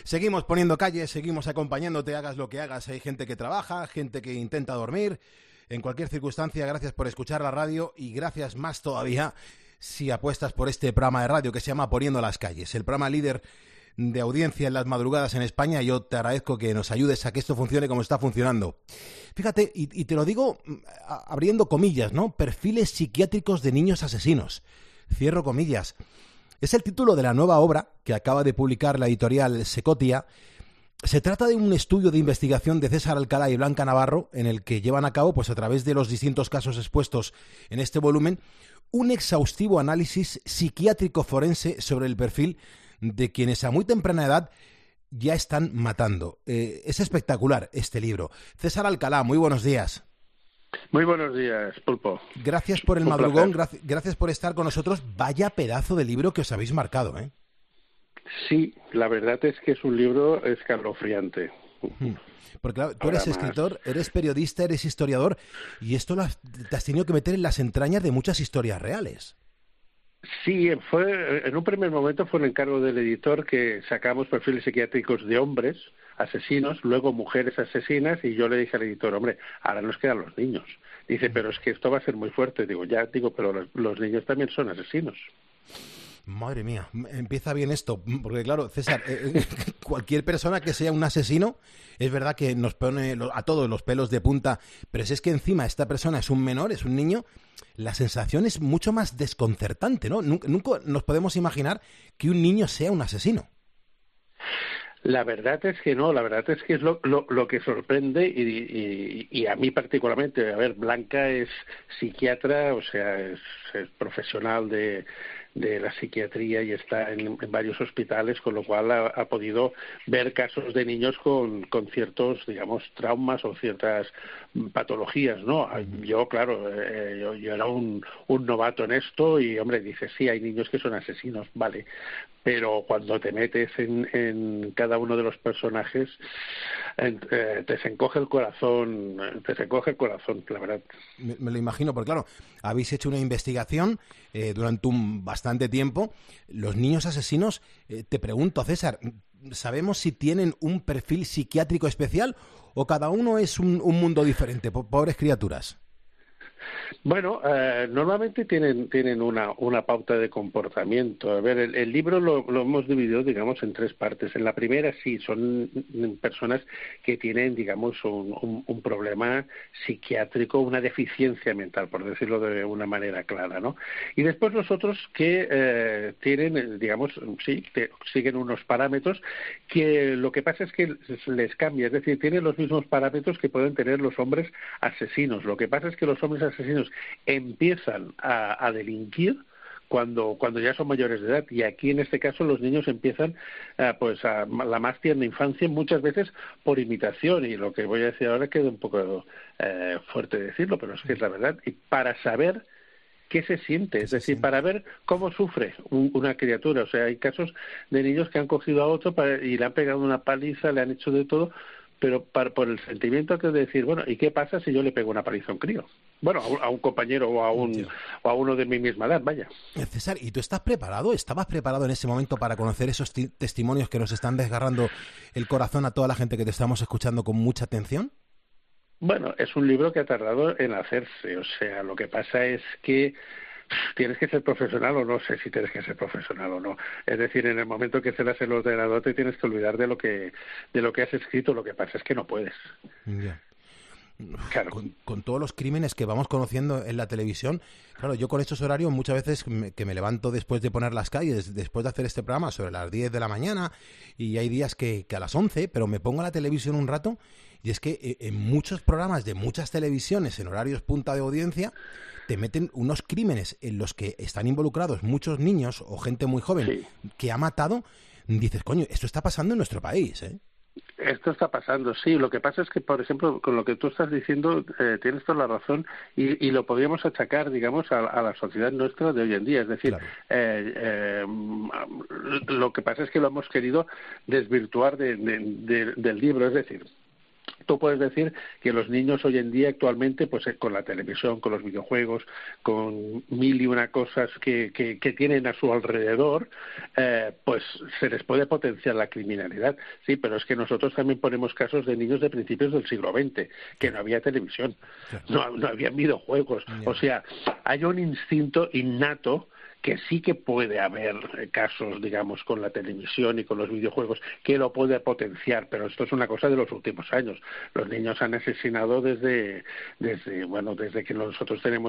Seguimos poniendo calles, seguimos acompañándote, hagas lo que hagas. Hay gente que trabaja, gente que intenta dormir. En cualquier circunstancia, gracias por escuchar la radio y gracias más todavía si apuestas por este programa de radio que se llama Poniendo las calles, el programa líder de audiencia en las madrugadas en España. Yo te agradezco que nos ayudes a que esto funcione como está funcionando. Fíjate, y te lo digo abriendo comillas, ¿no? Perfiles psiquiátricos de niños asesinos. Cierro comillas. Es el título de la nueva obra que acaba de publicar la editorial Secotia. Se trata de un estudio de investigación de César Alcalá y Blanca Navarro, en el que llevan a cabo, pues a través de los distintos casos expuestos en este volumen, un exhaustivo análisis psiquiátrico forense sobre el perfil de quienes a muy temprana edad ya están matando. Es espectacular este libro. César Alcalá, muy buenos días. Muy buenos días, Pulpo. Gracias por el madrugón, gracias por estar con nosotros. Vaya pedazo de libro que os habéis marcado, ¿eh? Sí, la verdad es que es un libro escalofriante. Porque claro, tú eres escritor, eres periodista, eres historiador, y esto te has tenido que meter en las entrañas de muchas historias reales. Sí, en un primer momento fue un encargo del editor que sacamos perfiles psiquiátricos de hombres asesinos, luego mujeres asesinas, y yo le dije al editor, hombre, ahora nos quedan los niños. Dice, pero es que esto va a ser muy fuerte. Digo, pero los niños también son asesinos. Madre mía, empieza bien esto, porque claro, César, cualquier persona que sea un asesino, es verdad que nos pone a todos los pelos de punta, pero si es que encima esta persona es un menor, es un niño, la sensación es mucho más desconcertante, ¿no? Nunca nos podemos imaginar que un niño sea un asesino. La verdad es que no, la verdad es que es lo que sorprende y a mí particularmente. A ver, Blanca es psiquiatra, o sea, es profesional de la psiquiatría y está en varios hospitales, con lo cual ha podido ver casos de niños con ciertos, digamos, traumas o ciertas patologías, ¿no? Yo, claro, yo era un novato en esto y, hombre, dices, sí, hay niños que son asesinos, vale, pero cuando te metes en cada uno de los personajes, te se encoge el corazón, la verdad. Me lo imagino, porque claro, habéis hecho una investigación durante un bastante tiempo. Los niños asesinos, te pregunto, César, ¿sabemos si tienen un perfil psiquiátrico especial o cada uno es un mundo diferente? Pobres criaturas. Bueno, normalmente tienen una pauta de comportamiento. A ver, el libro lo hemos dividido, digamos, en tres partes. En la primera, sí, son personas que tienen, digamos, un problema psiquiátrico, una deficiencia mental, por decirlo de una manera clara, ¿no? Y después los otros que tienen, digamos, sí, siguen unos parámetros que lo que pasa es que les cambia, es decir, tienen los mismos parámetros que pueden tener los hombres asesinos. Lo que pasa es que los hombres asesinos empiezan a delinquir cuando ya son mayores de edad, y aquí en este caso los niños empiezan pues a la más tierna infancia, muchas veces por imitación, y lo que voy a decir ahora queda un poco fuerte decirlo, pero es que es la verdad, y para saber qué se siente, es decir, para ver cómo sufre una criatura. O sea, hay casos de niños que han cogido a otro y le han pegado una paliza, le han hecho de todo, pero por el sentimiento que es decir, bueno, ¿y qué pasa si yo le pego una paliza a un crío? Bueno, a un compañero o a uno de mi misma edad, vaya. César, ¿y tú estás preparado? ¿Estabas preparado en ese momento para conocer esos testimonios que nos están desgarrando el corazón a toda la gente que te estamos escuchando con mucha atención? Bueno, es un libro que ha tardado en hacerse, o sea, lo que pasa es que tienes que ser profesional, o no sé si tienes que ser profesional o no. Es decir, en el momento que celas el ordenador te tienes que olvidar de lo que has escrito. Lo que pasa es que no puedes. Yeah. Claro. Con todos los crímenes que vamos conociendo en la televisión, claro, yo con estos horarios muchas veces que me levanto después de poner las calles, después de hacer este programa sobre las 10 de la mañana, y hay días que a las 11, pero me pongo a la televisión un rato, y es que en muchos programas de muchas televisiones, en horarios punta de audiencia, te meten unos crímenes en los que están involucrados muchos niños o gente muy joven, sí, que ha matado. Dices, coño, esto está pasando en nuestro país, ¿eh? Esto está pasando, sí. Lo que pasa es que, por ejemplo, con lo que tú estás diciendo, tienes toda la razón, y lo podríamos achacar, digamos, a la sociedad nuestra de hoy en día. Es decir, claro, lo que pasa es que lo hemos querido desvirtuar del libro. Es decir, tú puedes decir que los niños hoy en día actualmente, pues con la televisión, con los videojuegos, con mil y una cosas que tienen a su alrededor, pues se les puede potenciar la criminalidad. Sí, pero es que nosotros también ponemos casos de niños de principios del siglo XX, que no había televisión, no había videojuegos. O sea, hay un instinto innato que sí que puede haber casos, digamos, con la televisión y con los videojuegos, que lo puede potenciar, pero esto es una cosa de los últimos años. Los niños han asesinado desde que nosotros tenemos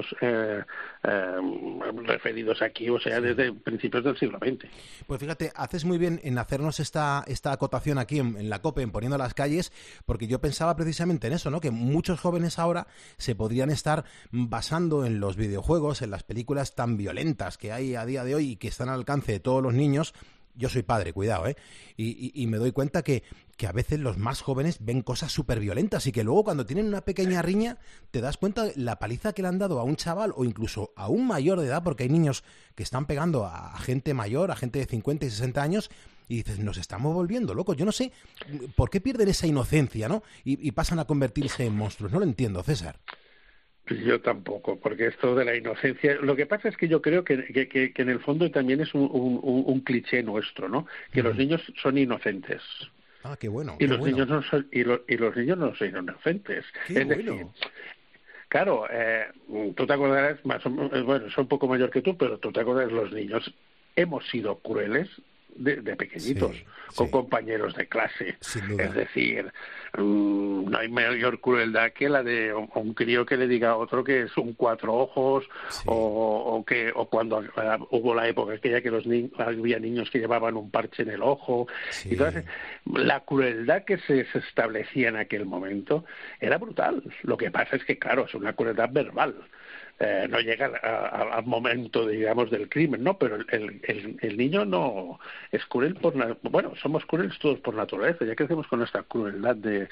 referidos aquí, o sea, desde principios del siglo XX. Pues fíjate, haces muy bien en hacernos esta acotación aquí en la COPE, en Poniendo las Calles, porque yo pensaba precisamente en eso, ¿no? Que muchos jóvenes ahora se podrían estar basando en los videojuegos, en las películas tan violentas que hay a día de hoy y que están al alcance de todos los niños. Yo soy padre, cuidado, y me doy cuenta que a veces los más jóvenes ven cosas súper violentas y que luego cuando tienen una pequeña riña te das cuenta de la paliza que le han dado a un chaval o incluso a un mayor de edad, porque hay niños que están pegando a gente mayor, a gente de 50 y 60 años, y dices, nos estamos volviendo locos. Yo no sé por qué pierden esa inocencia, ¿no? Y pasan a convertirse en monstruos. No lo entiendo, César. Yo tampoco, porque esto de la inocencia, lo que pasa es que yo creo que en el fondo también es un cliché nuestro, ¿no? Que los niños son inocentes. Ah, qué bueno. Y los niños no son los niños no son inocentes. Qué es bueno. Decir, claro, tú te acordarás, soy un poco mayor que tú, pero tú te acordarás, los niños hemos sido crueles de pequeñitos, con compañeros de clase. Es decir, no hay mayor crueldad que la de un crío que le diga a otro que es un cuatro ojos, o cuando hubo la época aquella que había niños que llevaban un parche en el ojo. Entonces, la crueldad que se establecía en aquel momento era brutal. Lo que pasa es que, claro, es una crueldad verbal. No llega al momento, digamos, del crimen, ¿no? Pero el niño no es cruel somos crueles todos por naturaleza. Ya crecemos con esta crueldad de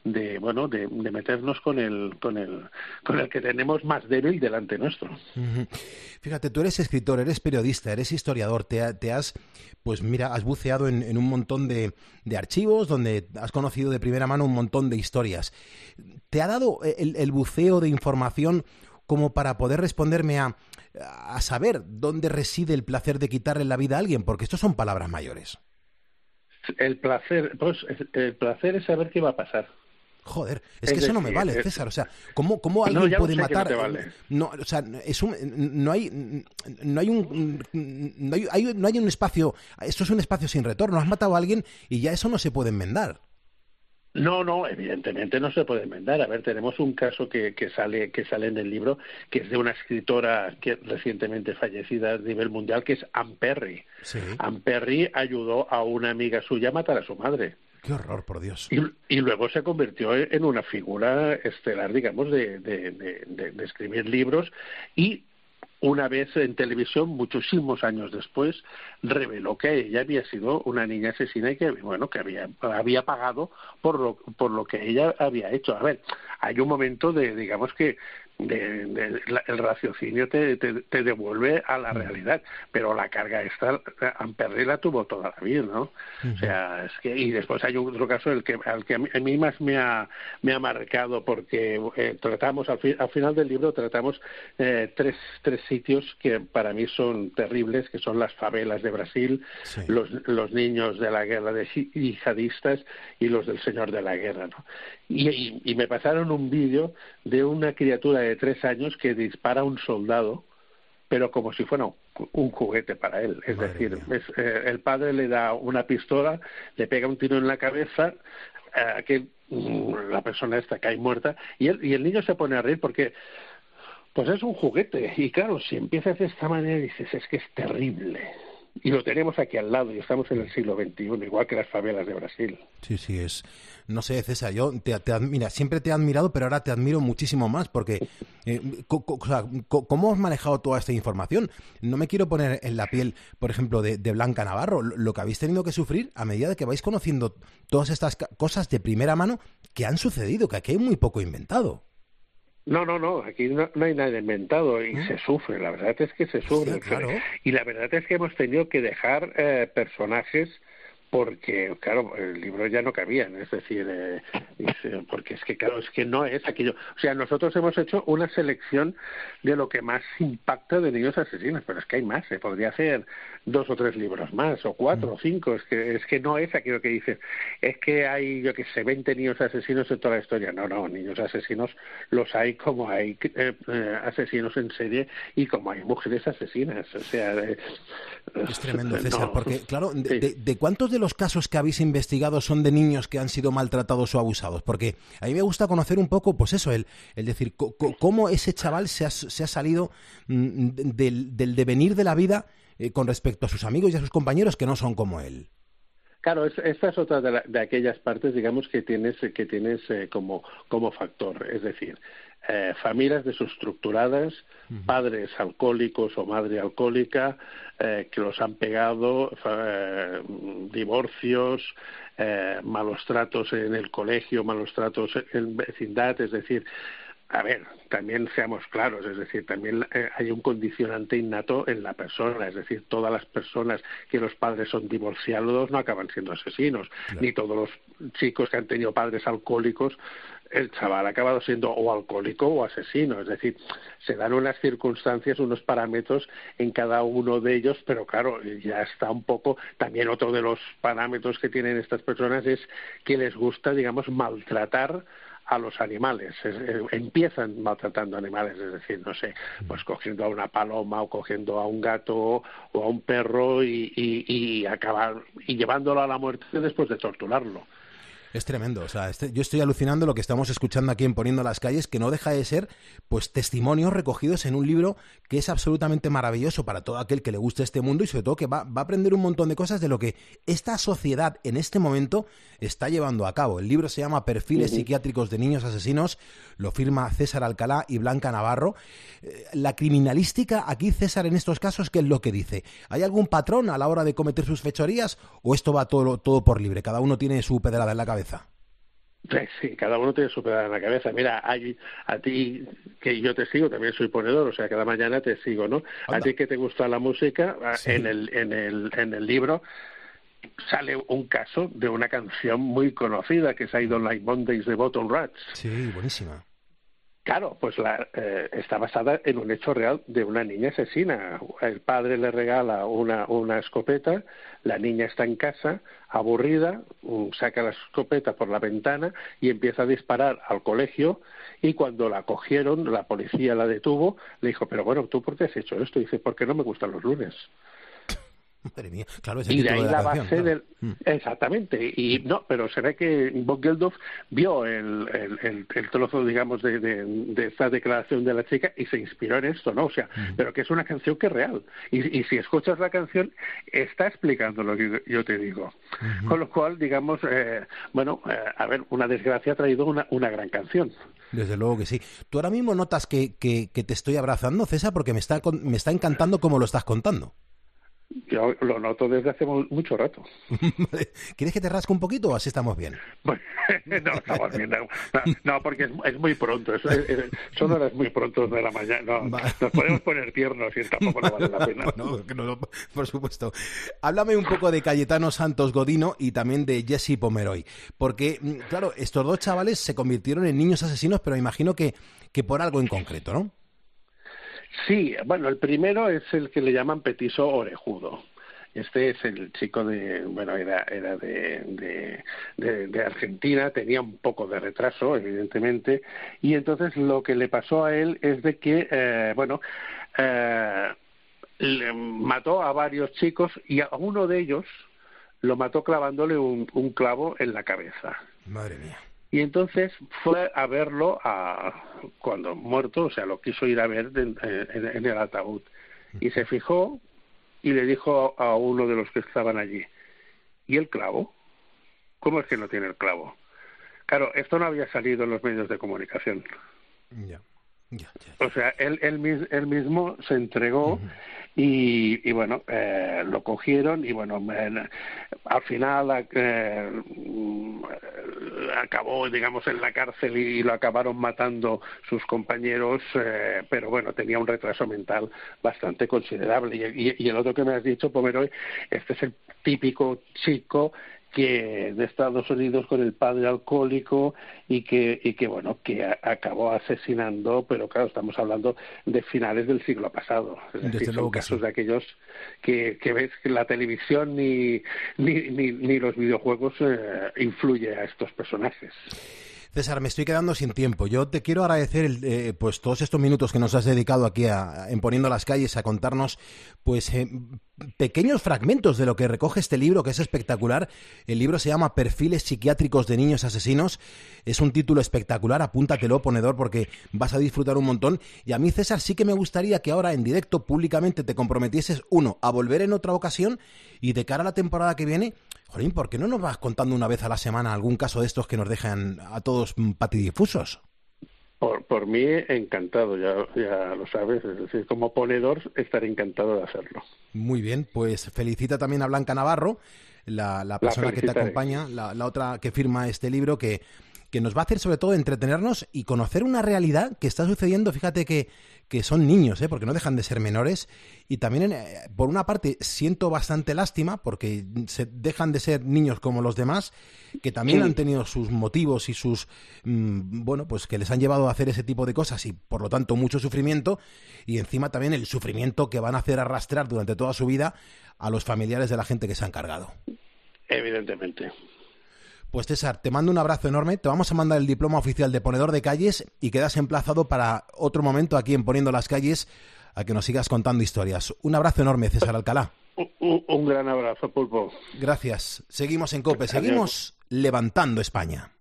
meternos con el que tenemos más débil delante nuestro. Fíjate, tú eres escritor, eres periodista, eres historiador, te has buceado en un montón de archivos donde has conocido de primera mano un montón de historias. ¿Te ha dado el buceo de información como para poder responderme a saber dónde reside el placer de quitarle la vida a alguien? Porque estos son palabras mayores. El placer es saber qué va a pasar. Joder, es que eso no me vale, César. O sea, ¿cómo alguien puede matar? No, vale. No, o sea, no hay un espacio. Esto es un espacio sin retorno. Has matado a alguien y ya eso no se puede enmendar. No, evidentemente no se puede enmendar. A ver, tenemos un caso que sale en el libro, que es de una escritora que recientemente fallecida a nivel mundial, que es Anne Perry. Sí. Anne Perry ayudó a una amiga suya a matar a su madre. ¡Qué horror, por Dios! Y luego se convirtió en una figura estelar, digamos, de escribir libros, y una vez en televisión, muchísimos años después, reveló que ella había sido una niña asesina y que había pagado por lo que ella había hecho. A ver, hay un momento digamos que el raciocinio te devuelve a la realidad, pero la carga esta Anne Perry la tuvo toda la vida, ¿no? O sea, es que, y después hay otro caso al que a mí más me ha marcado, porque tratamos al final del libro tres sitios que para mí son terribles, que son las favelas de Brasil, los niños de la guerra de yihadistas y los del Señor de la Guerra, ¿no? Y me pasaron un vídeo de una criatura de 3 años que dispara a un soldado, pero como si fuera un juguete para él. Es decir, el padre le da una pistola, le pega un tiro en la cabeza, que la persona esta cae muerta, y el niño se pone a reír porque pues es un juguete. Y claro, si empiezas de esta manera dices, es que es terrible. Y lo tenemos aquí al lado, y estamos en el siglo XXI, igual que las favelas de Brasil. Sí, es... No sé, César, yo siempre te he admirado, pero ahora te admiro muchísimo más, porque ¿cómo has manejado toda esta información? No me quiero poner en la piel, por ejemplo, de Blanca Navarro, lo que habéis tenido que sufrir a medida de que vais conociendo todas estas cosas de primera mano que han sucedido, que aquí hay muy poco inventado. No, aquí no hay nada inventado y se sufre, la verdad es que se sufre. Sí, claro. Y la verdad es que hemos tenido que dejar personajes porque, claro, el libro ya no cabía, es decir, porque es que, claro, es que no es aquello. O sea, nosotros hemos hecho una selección de lo que más impacta de niños asesinos, pero es que hay más, se podría hacer 2 o 3 libros más, o 4 o 5, es que no es aquello que dices, es que hay, yo qué sé, 20 niños asesinos en toda la historia. No, niños asesinos los hay como hay asesinos en serie y como hay mujeres asesinas, o sea... Es tremendo, César, porque, claro, sí. ¿de cuántos de los casos que habéis investigado son de niños que han sido maltratados o abusados? Porque a mí me gusta conocer un poco, pues eso, el decir, cómo ese chaval se ha salido del devenir de la vida con respecto a sus amigos y a sus compañeros que no son como él. Claro, esta es otra de aquellas partes, digamos, que tienes como factor, es decir, familias desestructuradas, padres alcohólicos o madre alcohólica que los han pegado, divorcios, malos tratos en el colegio, malos tratos en vecindad, es decir, a ver, también seamos claros, es decir, también hay un condicionante innato en la persona, es decir, todas las personas que los padres son divorciados no acaban siendo asesinos, claro. Ni todos los chicos que han tenido padres alcohólicos, el chaval ha acabado siendo o alcohólico o asesino, es decir, se dan unas circunstancias, unos parámetros en cada uno de ellos, pero claro, ya está un poco, también otro de los parámetros que tienen estas personas es que les gusta, digamos, maltratar a los animales, empiezan maltratando animales, es decir, no sé, pues cogiendo a una paloma o cogiendo a un gato o a un perro y acabar y llevándolo a la muerte después de torturarlo. Es tremendo, o sea, yo estoy alucinando lo que estamos escuchando aquí en Poniendo las Calles, que no deja de ser, pues, testimonios recogidos en un libro que es absolutamente maravilloso para todo aquel que le guste este mundo y sobre todo que va a aprender un montón de cosas de lo que esta sociedad en este momento está llevando a cabo. El libro se llama Perfiles psiquiátricos de niños asesinos, lo firma César Alcalá y Blanca Navarro. La criminalística aquí, César, en estos casos, ¿qué es lo que dice? ¿Hay algún patrón a la hora de cometer sus fechorías o esto va todo por libre? Cada uno tiene su pedrada en la cabeza. Sí, cada uno tiene su pedrada en la cabeza. Mira, a ti, que yo te sigo, también soy ponedor, o sea, cada mañana te sigo, ¿no? Anda. A ti que te gusta la música, sí. en el libro sale un caso de una canción muy conocida que es I Don't Like Mondays de Bottom Rats. Sí, buenísima. Claro, pues está basada en un hecho real de una niña asesina. El padre le regala una escopeta, la niña está en casa, aburrida, saca la escopeta por la ventana y empieza a disparar al colegio y cuando la cogieron, la policía la detuvo, le dijo, pero bueno, ¿tú por qué has hecho esto? Y dice, porque no me gustan los lunes. Madre mía, claro, ese y de ahí de la canción, base claro. Exactamente, y no, pero se ve que Bob Geldof vio el trozo, digamos, de esta declaración de la chica y se inspiró en esto, ¿no? O sea, pero que es una canción que es real, y si escuchas la canción, está explicando lo que yo te digo. Con lo cual, digamos, a ver, una desgracia ha traído una gran canción. Desde luego que sí. Tú ahora mismo notas que te estoy abrazando, César, porque me está encantando cómo lo estás contando. Yo lo noto desde hace mucho rato. ¿Quieres que te rasque un poquito o así estamos bien? Bueno, no, estamos bien. No, porque es muy pronto. Son horas muy pronto de la mañana. No, nos podemos poner tiernos y tampoco no vale la pena. No, por supuesto. Háblame un poco de Cayetano Santos Godino y también de Jesse Pomeroy. Porque, claro, estos dos chavales se convirtieron en niños asesinos, pero imagino que por algo en concreto, ¿no? Sí, bueno, el primero es el que le llaman petiso orejudo. Este es el chico era de Argentina, tenía un poco de retraso, evidentemente, y entonces lo que le pasó a él es de que, le mató a varios chicos y a uno de ellos lo mató clavándole un clavo en la cabeza. Madre mía. Y entonces fue a verlo cuando muerto, o sea, lo quiso ir a ver en el ataúd. Y se fijó y le dijo a uno de los que estaban allí, ¿y el clavo? ¿Cómo es que no tiene el clavo? Claro, esto no había salido en los medios de comunicación. Ya. O sea, él mismo se entregó y bueno, lo cogieron y bueno, al final acabó, digamos, en la cárcel y lo acabaron matando sus compañeros, pero bueno, tenía un retraso mental bastante considerable. Y el otro que me has dicho, Pomeroy, este es el típico chico que de Estados Unidos con el padre alcohólico y que bueno, que acabó asesinando, pero claro, estamos hablando de finales del siglo pasado. Es decir, son casos de aquellos que ves que la televisión ni los videojuegos influye a estos personajes. César, me estoy quedando sin tiempo. Yo te quiero agradecer pues todos estos minutos que nos has dedicado aquí en Poniendo las Calles a contarnos pues pequeños fragmentos de lo que recoge este libro, que es espectacular. El libro se llama Perfiles psiquiátricos de niños asesinos. Es un título espectacular, apúntatelo, ponedor, porque vas a disfrutar un montón. Y a mí, César, sí que me gustaría que ahora en directo, públicamente, te comprometieses, uno, a volver en otra ocasión y de cara a la temporada que viene, jolín, ¿por qué no nos vas contando una vez a la semana algún caso de estos que nos dejan a todos patidifusos? Por mí, encantado, ya lo sabes, es decir, como ponedor estaré encantado de hacerlo. Muy bien, pues felicita también a Blanca Navarro, la persona que te acompaña, la otra que firma este libro, que nos va a hacer sobre todo entretenernos y conocer una realidad que está sucediendo. Fíjate que son niños, porque no dejan de ser menores, y también por una parte siento bastante lástima porque se dejan de ser niños como los demás, que también han tenido sus motivos y sus bueno, pues que les han llevado a hacer ese tipo de cosas y por lo tanto mucho sufrimiento, y encima también el sufrimiento que van a hacer arrastrar durante toda su vida a los familiares de la gente que se han cargado. Evidentemente. Pues César, te mando un abrazo enorme, te vamos a mandar el diploma oficial de ponedor de calles y quedas emplazado para otro momento aquí en Poniendo las Calles a que nos sigas contando historias. Un abrazo enorme, César Alcalá. Un gran abrazo, Pulpo. Gracias. Seguimos en COPE, seguimos levantando España.